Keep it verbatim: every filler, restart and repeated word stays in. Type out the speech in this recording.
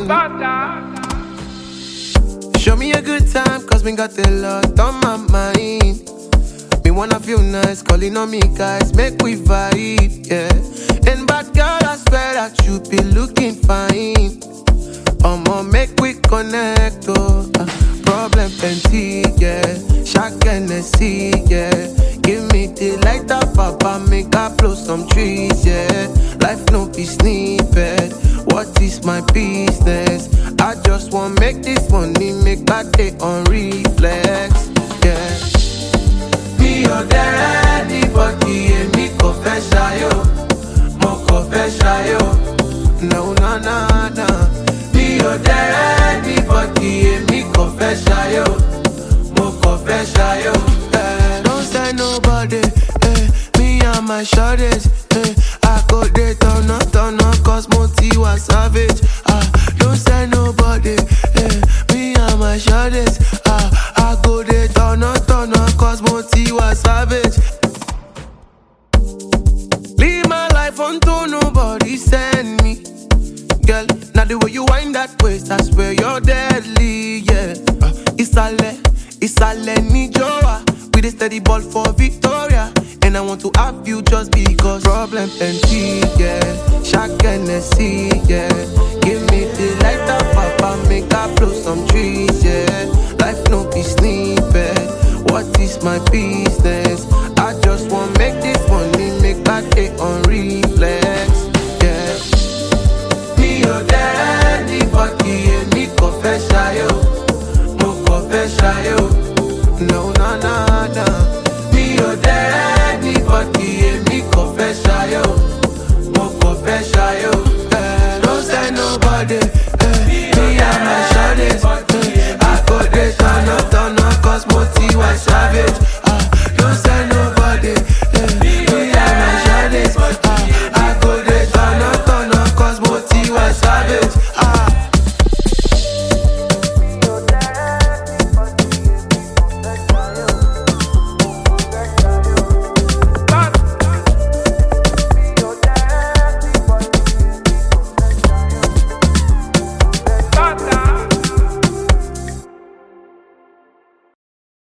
Show me a good time, cause we got a lot on my mind. Me wanna feel nice, calling on me guys, make we vibe, yeah. And bad girl, I swear that you be looking fine. I'ma make we connect, oh. Uh, problem plenty, yeah. Shock and see, yeah. Give me the light up, papa, make I blow some trees, yeah. Life no be snippet. What is my business? I just want make this money, make I take on reflex, yeah. Me or there, anybody, and me confess, yo. Mo confess, yo. No, no, no, no. Me or there, anybody, and me confess, yo. Mo confess, yo. Eh, don't say nobody, eh. Me and my shorties, eh. I go there, turn up, turn up, cause Moti was savage. Ah, don't say nobody, eh. Me and my shorties, ah. I go there, turn up, turn up, cause Moti was savage. Leave my life unto nobody send me. Girl, now the way you wind that waist, I swear you're deadly, yeah. Uh, Isale, Isale ni joa. With a steady ball for Victoria. And I want to have you just because problem plenty, yeah. Shock and see, yeah. Give me the light up, papa, make I blow some trees, yeah. Life no be snippet. What is my business? I just want make this money, make I take on reflex, yeah. Me or there, anybody, and me confess, yo. Mo confess, yo. No, no, no, no. Me or there, anybody, and me confess, yo. Mo confess,